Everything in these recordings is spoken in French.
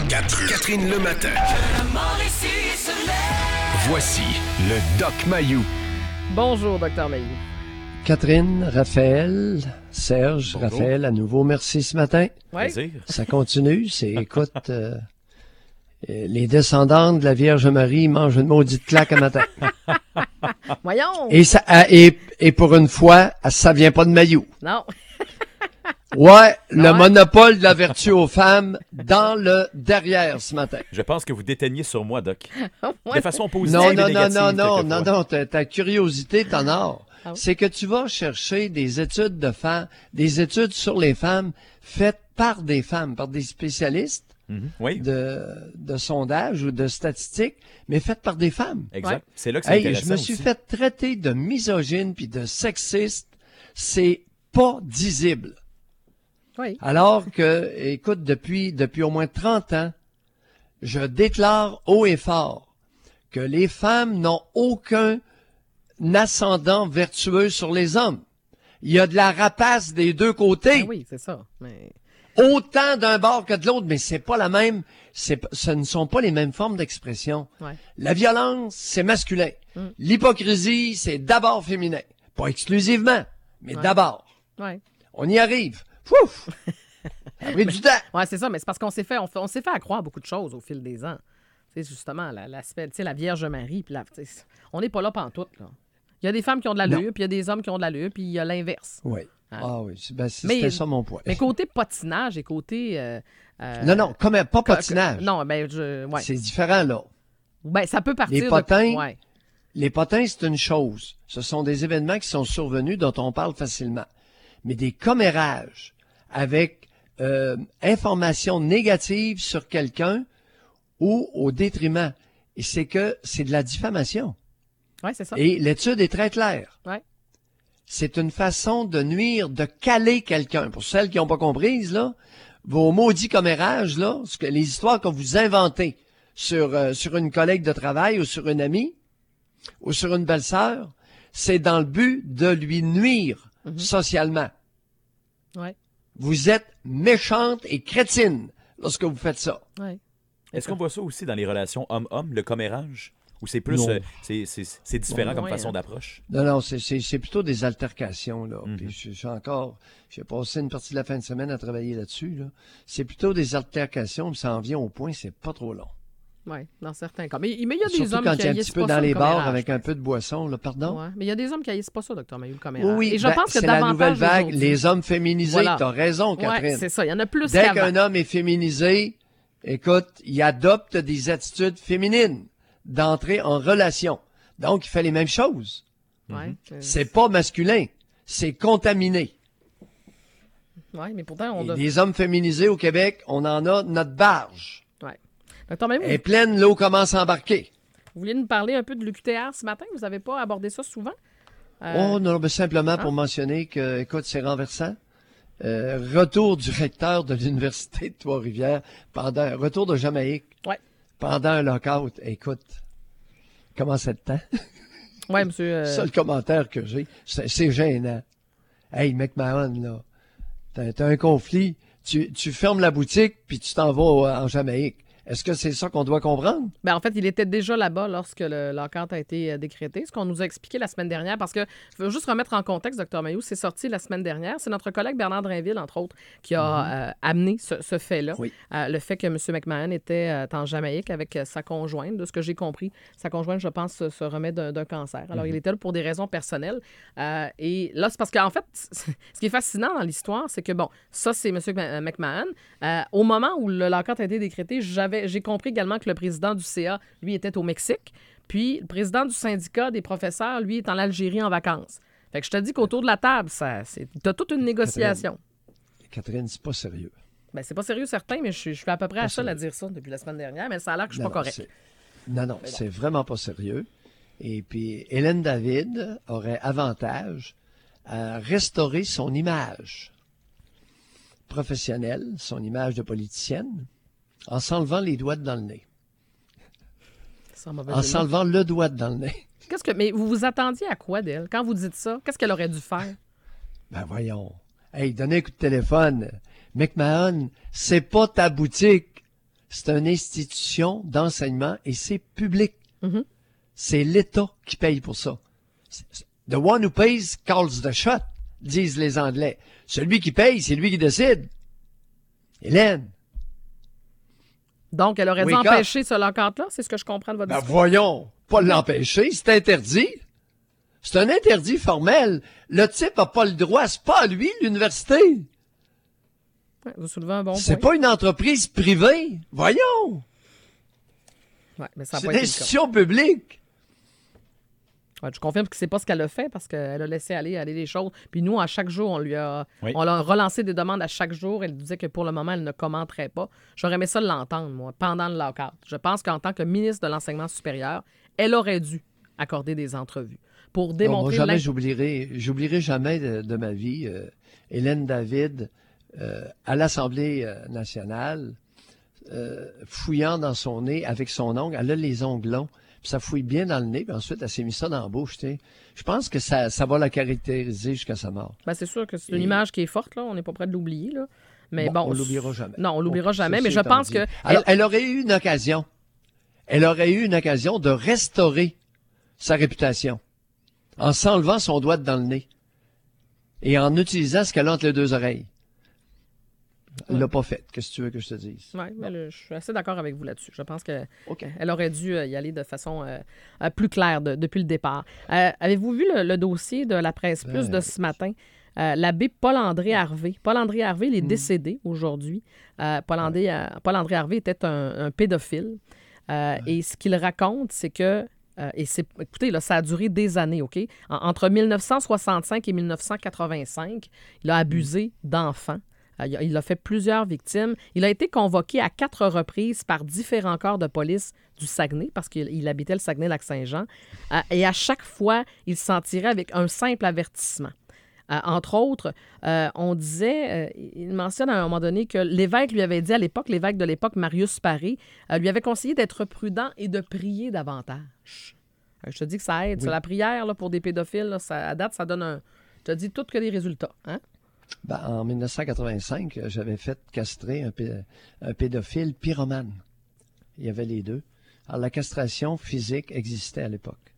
Catherine le matin. Voici le Doc Mayou. Bonjour, Dr Mayou. Catherine, Raphaël, Serge, Bonjour. Raphaël, à nouveau, merci ce matin. Oui. Plaisir. Ça continue, écoute, les descendants de la Vierge Marie mangent une maudite claque à matin. Voyons. Et pour une fois, ça vient pas de Mayou. Non. Ouais, le Ouais. monopole de la vertu aux femmes dans le derrière ce matin. Je pense que vous déteignez sur moi, Doc. Ouais. De façon positive Non, et non, non, négative. non, non, quelquefois. non, ta curiosité t'en or. Ah oui? C'est que tu vas chercher des études de femmes, des études sur les femmes faites par des femmes, par des spécialistes Oui, de sondage ou de statistiques, mais faites par des femmes. exact. Ouais. C'est là que c'est Hey, intéressant je me suis aussi. fait traiter de misogyne puis de sexiste. C'est pas dissible. Oui. Alors que, écoute, depuis au moins 30 ans, je déclare haut et fort que les femmes n'ont aucun ascendant vertueux sur les hommes. Il y a de la rapace des deux côtés, Ah oui, c'est ça. Mais... autant d'un bord que de l'autre, mais c'est pas la même, ce ne sont pas les mêmes formes d'expression. Ouais. La violence, c'est masculin. L'hypocrisie, c'est d'abord féminin. Pas exclusivement, mais Ouais. d'abord. Ouais. On y arrive. Pouf! Ça a pris du temps. Ouais, c'est ça, mais c'est parce qu'on s'est fait, on s'est fait accroire beaucoup de choses au fil des ans. Tu sais, justement, l'aspect, tu sais, la Vierge Marie, puis tu sais, on n'est pas là pantoute, là. Il y a des femmes qui ont de l'allure, Non. puis il y a des hommes qui ont de l'allure, puis il y a l'inverse. Oui. Ah. Ah oui, Mais- c'était ça mon point. Mais côté patinage et côté... Non, comme pas patinage. Non, ben, ouais. C'est différent, là. Ben, ça peut partir Les potins, de... Ouais. Les potins, c'est une chose. Ce sont des événements qui sont survenus dont on parle facilement. Mais des commérages avec information négative sur quelqu'un ou au détriment. Et c'est que c'est de la diffamation. Ouais, c'est ça. Et l'étude est très claire. Ouais. C'est une façon de nuire, de caler quelqu'un. Pour celles qui n'ont pas compris, là, vos maudits commérages, là, les histoires que vous inventez sur une collègue de travail ou sur une amie ou sur une belle-sœur, c'est dans le but de lui nuire socialement. Ouais. Vous êtes méchante et crétine lorsque vous faites ça. Ouais. Est-ce qu'on voit ça aussi dans les relations homme-homme, le commérage? Ou c'est plus... Non. c'est différent comme ouais, façon hein. d'approche? Non, c'est plutôt des altercations, là. Mhm. Puis j'ai passé une partie de la fin de semaine à travailler là-dessus, là. C'est plutôt des altercations, puis ça en vient au point, c'est pas trop long. Oui, dans certains cas. Mais il y a des Surtout hommes quand qui il y a un haïssent petit peu pas dans ça, les le bars commérage. avec un peu de boisson, là, pardon? Ouais. Mais il y a des hommes qui haïssent pas ça, Dr Mayou, le commérage. Oui, Et je pense que c'est la nouvelle davantage vague, aujourd'hui. les hommes féminisés. Voilà. T'as raison, Ouais, Catherine. c'est ça. Il y en a plus Dès qu'avant. qu'un homme est féminisé, écoute, il adopte des attitudes féminines d'entrer en relation. Donc, il fait les mêmes choses. Ouais, C'est pas masculin, c'est contaminé. ouais, mais pourtant, on Et doit... les hommes féminisés au Québec, on en a notre barge. Ouais. Dr Mayou, Elle est pleine, l'eau commence à embarquer. vous vouliez nous parler un peu de l'UQTR ce matin? Vous n'avez pas abordé ça souvent? Oh non, mais simplement pour mentionner que, écoute, c'est renversant. Retour du recteur de l'Université de Trois-Rivières retour de Jamaïque Ouais. pendant un lockout. Écoute, comment c'est le temps? Oui, monsieur. Seul commentaire que j'ai, c'est gênant. Hey, McMahon, là, t'as un conflit, tu fermes la boutique puis tu t'en vas en Jamaïque. Est-ce que c'est ça qu'on doit comprendre? Ben, en fait, il était déjà là-bas lorsque le lockout a été décrété, ce qu'on nous a expliqué la semaine dernière, parce que je veux juste remettre en contexte, Dr Mayou, c'est sorti la semaine dernière. C'est notre collègue Bernard Drainville, entre autres, qui a amené ce fait-là. Oui. Le fait que M. McMahon était en Jamaïque avec sa conjointe. De ce que j'ai compris, sa conjointe, je pense, se remet d'un cancer. Alors, il était là pour des raisons personnelles. Et là, c'est parce qu'en fait, ce qui est fascinant dans l'histoire, c'est que, bon, ça, c'est M. McMahon. Au moment où le lockout a été décrété, j'ai compris également que le président du CA, lui, était au Mexique. Puis, le président du syndicat des professeurs, lui, est en Algérie en vacances. Fait que je te dis qu'autour de la table, t'as toute une négociation. Catherine, c'est pas sérieux. Ben, c'est pas sérieux, certain, mais je suis à peu près à Pas seul à sérieux. dire ça depuis la semaine dernière, mais ça a l'air que je suis Non, pas correct. Non, c'est vraiment pas sérieux. Et puis, Hélène David aurait avantage à restaurer son image professionnelle, son image de politicienne, en s'enlevant les doigts dans le nez. Sans mauvais En jeu de mots. s'enlevant le doigt dans le nez. Mais vous vous attendiez à quoi d'elle? Quand vous dites ça, qu'est-ce qu'elle aurait dû faire? Ben voyons. Hey, donnez un coup de téléphone. McMahon, c'est pas ta boutique. c'est une institution d'enseignement et c'est public. Mhm. C'est l'État qui paye pour ça. The one who pays calls the shot, disent les Anglais. Celui qui paye, c'est lui qui décide. Hélène. Donc, elle aurait dû Wake up. empêcher ce lock-out-là, c'est ce que je comprends de votre Ben discours. voyons, pas l'empêcher, c'est interdit. C'est un interdit formel. Le type n'a pas le droit, c'est pas à lui l'université. Ouais, vous soulevez un bon C'est point. pas une entreprise privée. Voyons, Ouais, mais ça n'a c'est pas une été le cas. institution publique. Ouais, je confirme que c'est pas ce qu'elle a fait parce qu'elle a laissé aller les choses. Puis nous, à chaque jour, Oui. on a relancé des demandes à chaque jour. Elle disait que pour le moment, elle ne commenterait pas. J'aurais aimé ça l'entendre, moi, pendant le lockout. Je pense qu'en tant que ministre de l'Enseignement supérieur, elle aurait dû accorder des entrevues pour Moi, démontrer jamais j'oublierai jamais de ma vie Hélène David à l'Assemblée nationale, fouillant dans son nez avec son ongle. Elle a les ongles longs, puis ça fouille bien dans le nez, puis ensuite elle s'est mis ça dans la bouche. Tu sais. Je pense que ça va la caractériser jusqu'à sa mort. Ben, c'est sûr que c'est une image qui est forte, là. On n'est pas prêt de l'oublier, là. Mais Bon, bon, on l'oubliera jamais. Non, on l'oubliera Donc, jamais, ceci mais je étant pense dit. que... Alors, elle aurait eu une occasion. Elle aurait eu une occasion de restaurer sa réputation en s'enlevant son doigt dans le nez et en utilisant ce qu'elle a entre les deux oreilles. Elle l'a pas fait. Qu'est-ce que tu veux que je te dise? Oui, je suis assez d'accord avec vous là-dessus. Je pense qu'elle OK. aurait dû y aller de façon plus claire depuis le départ. Avez-vous vu le dossier de la Presse Plus de ce matin? L'abbé Paul-André Harvey. Paul-André Harvey, il est décédé aujourd'hui. Paul-André Harvey était un pédophile. Et ce qu'il raconte, c'est que écoutez, là, ça a duré des années, OK? Entre 1965 et 1985, il a abusé d'enfants. Il a fait plusieurs victimes. Il a été convoqué à 4 reprises par différents corps de police du Saguenay, parce qu'il habitait le Saguenay-Lac-Saint-Jean. Et à chaque fois, il s'en tirait avec un simple avertissement. Entre autres, on disait, il mentionne à un moment donné que l'évêque lui avait dit à l'époque, l'évêque de l'époque, Marius Paré, lui avait conseillé d'être prudent et de prier davantage. Je te dis que ça aide. Oui. C'est la prière là, pour des pédophiles, là, à date, ça donne un... Je te dis tout que des résultats. Hein? Ben, en 1985, j'avais fait castrer un pédophile pyromane. Il y avait les deux. Alors, la castration physique existait à l'époque.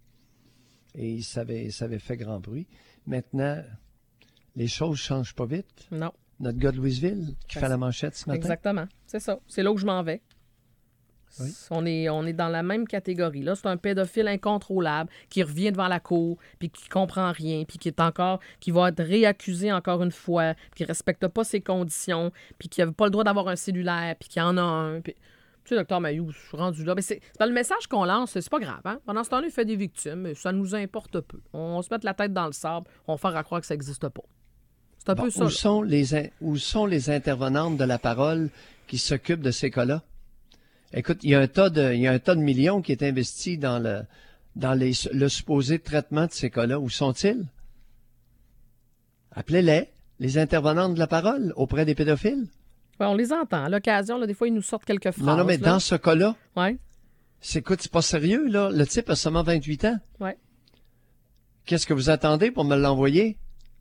Et ça avait fait grand bruit. Maintenant, les choses changent pas vite. Non, Notre gars de Louisville qui fait la manchette ce matin. exactement. C'est ça. C'est là où je m'en vais. Oui. On est dans la même catégorie. Là, c'est un pédophile incontrôlable qui revient devant la cour, puis qui comprend rien, puis qui va être réaccusé encore une fois, puis qui respecte pas ses conditions, puis qui n'a pas le droit d'avoir un cellulaire, puis qui en a un. Puis... Tu sais, docteur Mailloux, je suis rendu là. Mais c'est dans le message qu'on lance, c'est pas grave. Hein? Pendant ce temps-là, il fait des victimes, mais ça nous importe peu. On se met la tête dans le sable, on va faire à croire que ça n'existe pas. C'est un peu ça. Où là. sont les intervenantes de la parole qui s'occupent de ces cas-là? Écoute, il y a un tas de millions qui est investi dans le supposé traitement de ces cas-là. Où sont-ils? Appelez-les, les intervenantes de la parole, auprès des pédophiles. Ouais, on les entend. À l'occasion, là, des fois, ils nous sortent quelques phrases. Non, mais là. dans ce cas-là, Ouais, écoute, c'est pas sérieux, là. Le type a seulement 28 ans. ouais. Qu'est-ce que vous attendez pour me l'envoyer?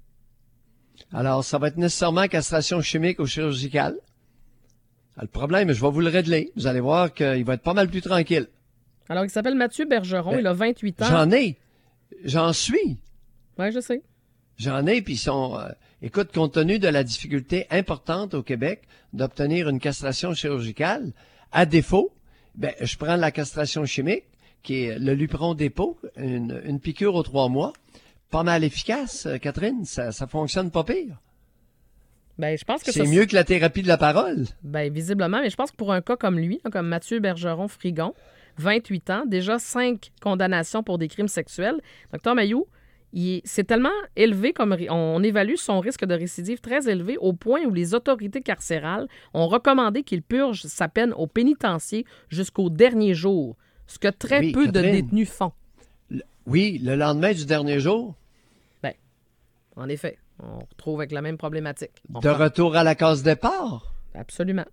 Alors, ça va être nécessairement castration chimique ou chirurgicale. Le problème, je vais vous le régler. Vous allez voir qu'il va être pas mal plus tranquille. Alors, il s'appelle Mathieu Bergeron. Ben, Il a 28 ans. J'en suis. Oui, je sais. J'en ai, puis ils sont... écoute, compte tenu de la difficulté importante au Québec d'obtenir une castration chirurgicale, à défaut, ben, je prends la castration chimique, qui est le Lupron dépôt, une piqûre aux 3 mois. Pas mal efficace, Catherine. Ça fonctionne pas pire. Ben, je pense que C'est mieux que la thérapie de la parole. Ben, visiblement, mais je pense que pour un cas comme lui, là, comme Mathieu Bergeron-Frigon, 28 ans, déjà 5 condamnations pour des crimes sexuels. Docteur Mailloux, c'est tellement élevé, comme on évalue son risque de récidive très élevé au point où les autorités carcérales ont recommandé qu'il purge sa peine au pénitencier jusqu'au dernier jour, ce que très Oui, peu de Catherine. détenus font. Oui, le lendemain du dernier jour, Ben, en effet, on retrouve avec la même problématique. On de prend- retour à la case départ. Absolument.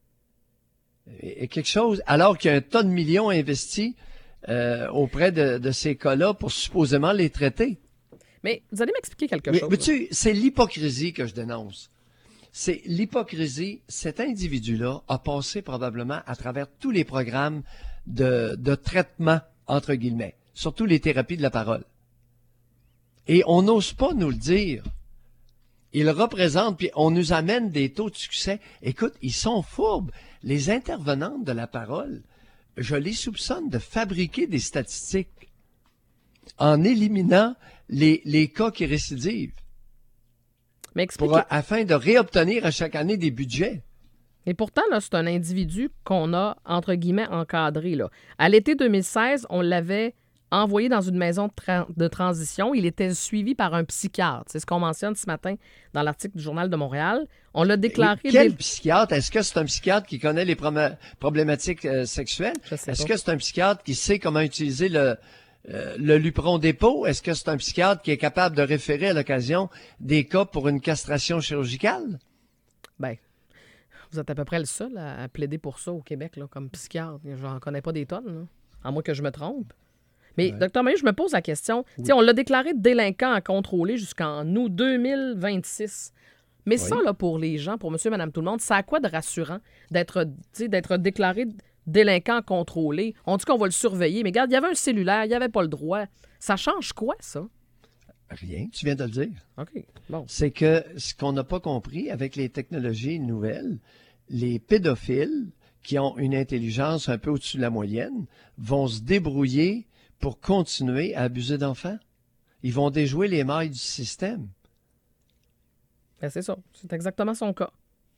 Et quelque chose, alors qu'il y a un tas de millions investis auprès de ces cas-là pour supposément les traiter. Mais vous allez m'expliquer quelque Mais, chose. mais tu sais, c'est l'hypocrisie que je dénonce. C'est l'hypocrisie. Cet individu-là a passé probablement à travers tous les programmes de traitement, entre guillemets, surtout les thérapies de la parole. Et on n'ose pas nous le dire. Il représente, puis on nous amène des taux de succès. Écoute, ils sont fourbes. Les intervenantes de la parole, je les soupçonne de fabriquer des statistiques en éliminant les cas qui récidivent Mais expliquez. afin de réobtenir à chaque année des budgets. Et pourtant, là, c'est un individu qu'on a, entre guillemets, encadré. Là. À l'été 2016, on l'avait envoyé dans une maison de transition. Il était suivi par un psychiatre. C'est ce qu'on mentionne ce matin dans l'article du Journal de Montréal. On l'a déclaré... Quel psychiatre? Est-ce que c'est un psychiatre qui connaît les problématiques sexuelles? Est-ce que c'est un psychiatre qui sait comment utiliser le Lupron dépôt? Est-ce que c'est un psychiatre qui est capable de référer à l'occasion des cas pour une castration chirurgicale? Ben, vous êtes à peu près le seul à plaider pour ça au Québec, là, comme psychiatre. J'en connais pas des tonnes, là, à moins que je me trompe. Mais, Dr. Mailloux, je me pose la question. Oui. On l'a déclaré délinquant à contrôler jusqu'en août 2026. Mais ça, là, pour les gens, pour monsieur, madame, tout le monde, ça a quoi de rassurant d'être déclaré délinquant contrôlé? On dit qu'on va le surveiller, mais regarde, il y avait un cellulaire, il n'y avait pas le droit. Ça change quoi, ça? Rien, tu viens de le dire. OK, bon. C'est que ce qu'on n'a pas compris avec les technologies nouvelles, les pédophiles qui ont une intelligence un peu au-dessus de la moyenne vont se débrouiller pour continuer à abuser d'enfants. Ils vont déjouer les mailles du système. Ben c'est ça. C'est exactement son cas.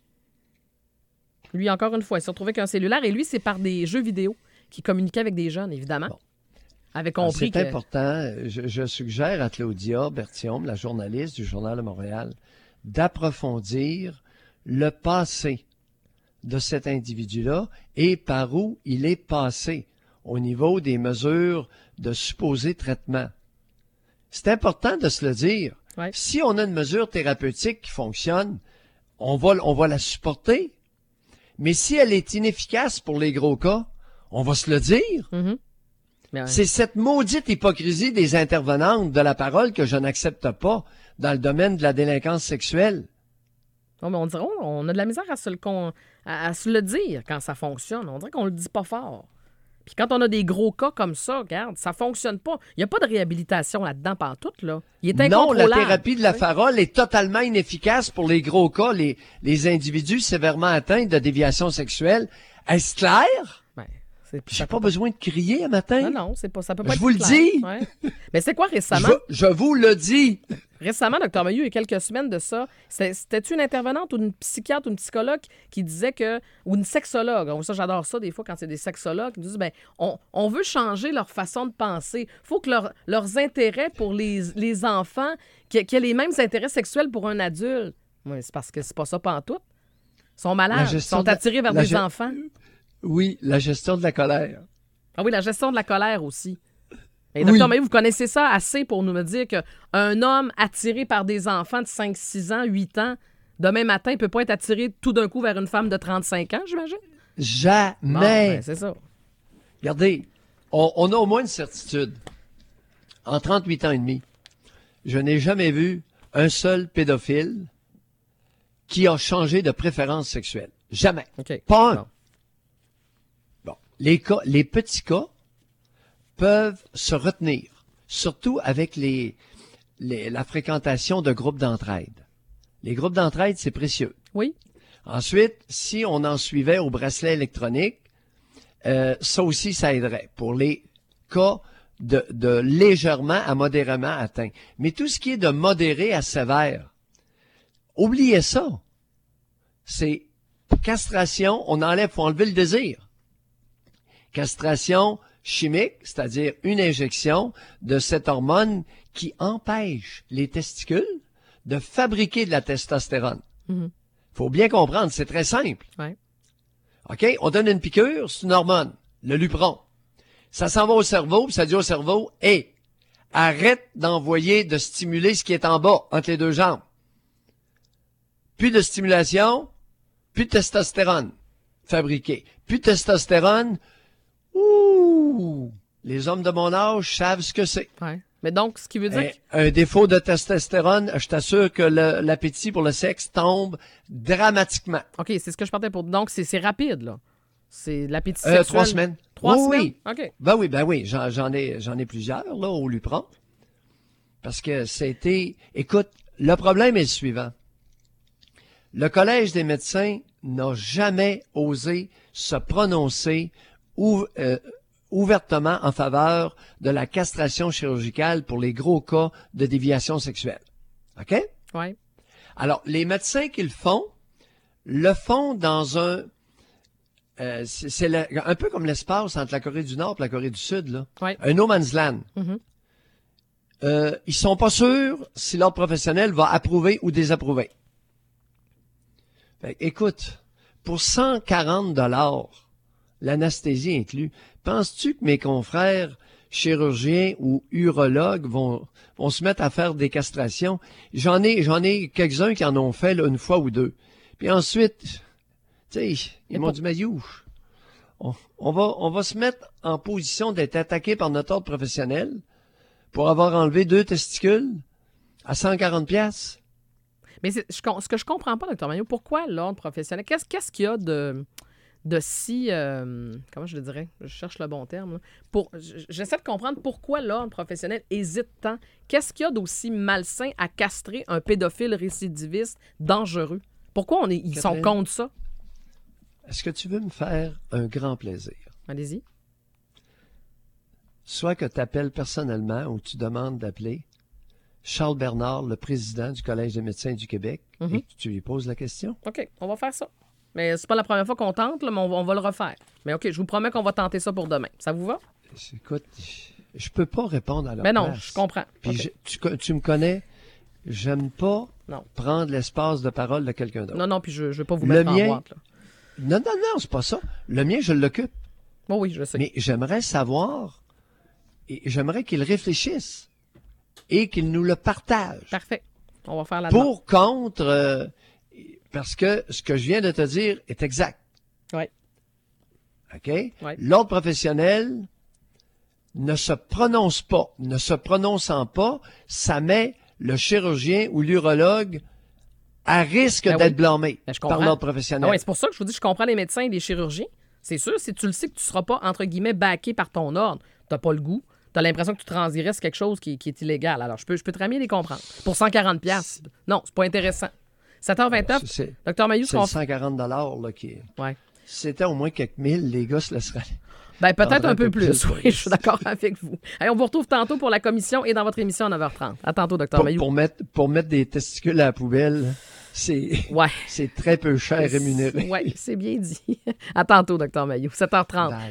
Lui, encore une fois, il s'est retrouvé avec un cellulaire et lui, c'est par des jeux vidéo qui communiquaient avec des jeunes, évidemment. Bon. Avait compris c'est important. Je suggère à Claudia Berthiaume, la journaliste du Journal de Montréal, d'approfondir le passé de cet individu-là et par où il est passé au niveau des mesures de supposé traitement. C'est important de se le dire. Ouais. Si on a une mesure thérapeutique qui fonctionne, on va la supporter. Mais si elle est inefficace pour les gros cas, on va se le dire. Mm-hmm. Ouais. C'est cette maudite hypocrisie des intervenantes de la parole que je n'accepte pas dans le domaine de la délinquance sexuelle. Oh, mais on dirait on a de la misère à se le dire quand ça fonctionne. On dirait qu'on le dit pas fort. Puis quand on a des gros cas comme ça, regarde, ça fonctionne pas. Il n'y a pas de réhabilitation là-dedans pantoute, là. Il est incontrôlable. Non, la thérapie de la parole est totalement inefficace pour les gros cas, les individus sévèrement atteints de déviation sexuelle. Est-ce clair? Ben, j'ai pas besoin de crier un matin. Non, c'est pas, ça peut pas être Je vous le dis. Ouais. Mais c'est quoi récemment? Je vous le dis. Récemment, Dr. Mailloux, il y a quelques semaines de ça, c'était-tu une intervenante ou une psychiatre ou une psychologue qui disait que, ou une sexologue, ça j'adore ça des fois quand c'est des sexologues, qui disent, on veut changer leur façon de penser. Il faut que leurs intérêts pour les enfants, qu'il y ait les mêmes intérêts sexuels pour un adulte. Oui, c'est parce que c'est pas ça pantoute. Ils sont malades, ils sont attirés vers des enfants. Oui, la gestion de la colère. Ah oui, la gestion de la colère aussi. Et Dr. Mailloux, vous connaissez ça assez pour nous me dire qu'un homme attiré par des enfants de 5, 6 ans, 8 ans, demain matin, ne peut pas être attiré tout d'un coup vers une femme de 35 ans, j'imagine? Jamais. Bon, ben, c'est ça. Regardez, on a au moins une certitude. En 38 ans et demi, je n'ai jamais vu un seul pédophile qui a changé de préférence sexuelle. Jamais. Okay. Pas un. Bon. Les petits cas peuvent se retenir, surtout avec la fréquentation de groupes d'entraide. Les groupes d'entraide, c'est précieux. Oui. Ensuite, si on en suivait au bracelet électronique, ça aussi, ça aiderait pour les cas de légèrement à modérément atteints. Mais tout ce qui est de modéré à sévère, oubliez ça. C'est castration, faut enlever le désir. Castration chimique, c'est-à-dire une injection de cette hormone qui empêche les testicules de fabriquer de la testostérone. Mm-hmm. Faut bien comprendre, c'est très simple. Ouais. OK? On donne une piqûre, c'est une hormone, le Lupron. Ça s'en va au cerveau, puis ça dit au cerveau, « Hey, arrête de stimuler ce qui est en bas, entre les deux jambes. » Plus de stimulation, plus de testostérone fabriquée. Plus de testostérone, ouh! Les hommes de mon âge savent ce que c'est. Ouais. Mais donc, ce qui veut dire... Un défaut de testostérone, je t'assure que l'appétit pour le sexe tombe dramatiquement. OK, c'est ce que je partais pour... Donc, c'est rapide, là. C'est l'appétit sexuel. 3 semaines. 3 Oui, semaines? oui. OK. Ben oui. J'en ai plusieurs, là, au Lupron. Parce que c'était... Écoute, le problème est le suivant. Le Collège des médecins n'a jamais osé se prononcer ouvertement en faveur de la castration chirurgicale pour les gros cas de déviation sexuelle. OK? Oui. Alors, les médecins qui le font dans un... un peu comme l'espace entre la Corée du Nord et la Corée du Sud, là. Ouais. Un no man's land. Ils sont pas sûrs si l'ordre professionnel va approuver ou désapprouver. Fait, écoute, pour 140 $, l'anesthésie inclus, penses-tu que mes confrères chirurgiens ou urologues vont se mettre à faire des castrations? J'en ai quelques-uns qui en ont fait là, une fois ou deux. Puis ensuite, tu sais, ils m'ont dit, Mayou, on va se mettre en position d'être attaqué par notre ordre professionnel pour avoir enlevé 2 testicules à 140 $. Mais ce que je comprends pas, Dr. Maillot, pourquoi l'ordre professionnel? Qu'est-ce qu'il y a de si... comment je le dirais? Je cherche le bon terme. Là. J'essaie de comprendre pourquoi l'ordre professionnel hésite tant. Qu'est-ce qu'il y a d'aussi malsain à castrer un pédophile récidiviste dangereux? Pourquoi ils sont contre ça? Est-ce que tu veux me faire un grand plaisir? Allez-y. Soit que tu appelles personnellement ou tu demandes d'appeler Charles Bernard, le président du Collège des médecins du Québec, et que tu lui poses la question. OK, on va faire ça. Mais c'est pas la première fois qu'on tente, là, mais on va le refaire. Mais OK, je vous promets qu'on va tenter ça pour demain. Ça vous va? Écoute, je peux pas répondre à leur Mais non, place. je comprends. Puis OK. tu me connais, j'aime pas Non. prendre l'espace de parole de quelqu'un d'autre. Non, puis je veux pas vous mettre en boîte. Là. Non, c'est pas ça. Le mien, je l'occupe. Bon, oui, je sais. Mais j'aimerais savoir, et j'aimerais qu'il réfléchisse et qu'il nous le partage. Parfait. On va faire la demande. Pour, contre, parce que ce que je viens de te dire est exact. Oui. OK? Ouais. L'ordre professionnel ne se prononçant pas, ça met le chirurgien ou l'urologue à risque d'être blâmé par l'ordre professionnel. Ah oui, c'est pour ça que je vous dis, je comprends les médecins et les chirurgiens. C'est sûr, si tu le sais que tu ne seras pas, entre guillemets, backé par ton ordre, tu n'as pas le goût, tu as l'impression que tu transgresses quelque chose qui est illégal. Alors, je peux très bien les comprendre. Pour 140 $, non, c'est pas intéressant. 7h29, Dr. Maillot, c'est 140 $ là, qui est... Ouais. Si c'était au moins quelques mille, les gars se laisseraient... Ben, peut-être un peu plus, oui, je suis d'accord avec vous. Allez, on vous retrouve tantôt pour la commission et dans votre émission à 9h30. À tantôt, Dr. Maillot. Pour mettre des testicules à la poubelle, c'est très peu cher rémunéré. Oui, c'est bien dit. À tantôt, Dr. Maillot. 7h30. Bye.